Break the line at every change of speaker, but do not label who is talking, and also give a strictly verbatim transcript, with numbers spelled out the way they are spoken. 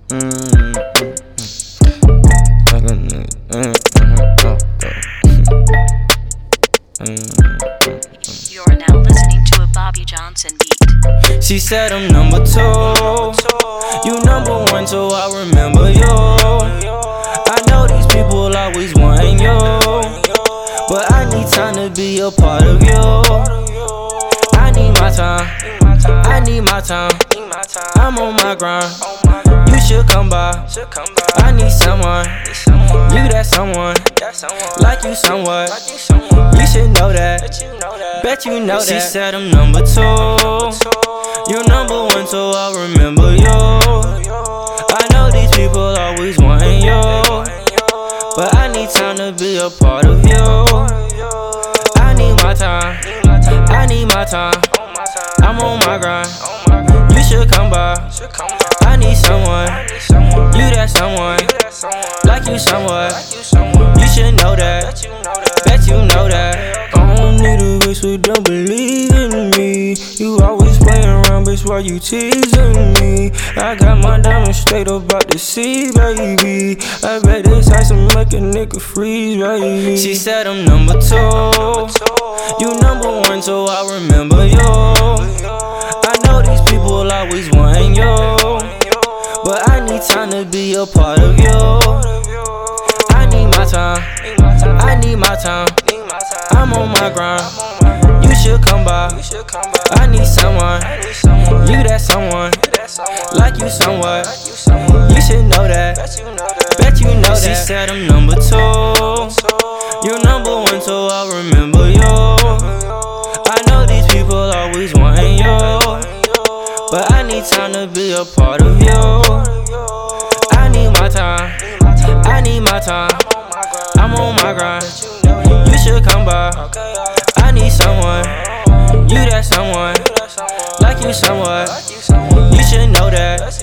Mm-hmm. Like a nigga. Mm-hmm.
You're now listening to a Bobby Johnson beat.
She said I'm number two. You number one, so I remember you. I know these people always want you, but I need time to be a part of you. I need my time. I need my time. I'm on my grind. You should come by. I need someone. You that someone. Like you somewhat. You should know that. Bet you know that. She said I'm number two. You're number one, so I remember you. I know these people always wanting you, but I need time to be a part of you. I need my time. I need my time. I'm on my grind. You should come by. I need someone. You that someone. Like you somewhat. You should know that. Bet you know that. I don't need a bitch who don't believe in me. You always playing around, bitch, while you teasing me. I got my diamonds straight up out the sea, baby. I bet this ice will make a nigga freeze, baby. She said I'm number two. You number one, so I remember you. I know these people always wanting you, but I need time to be a part of you. I need my time. I need my time. I'm on my grind. You should come by. I need someone. You that someone. Like you somewhat. You should know that. Bet you know that. She said I'm number two. You're number one, so I remember you. I know these people always wanting you, but I need time to be a part of you. I need my time. I need my time. I'm on my grind. You should come by. I need someone. You that someone. Like you somewhat. You should know that.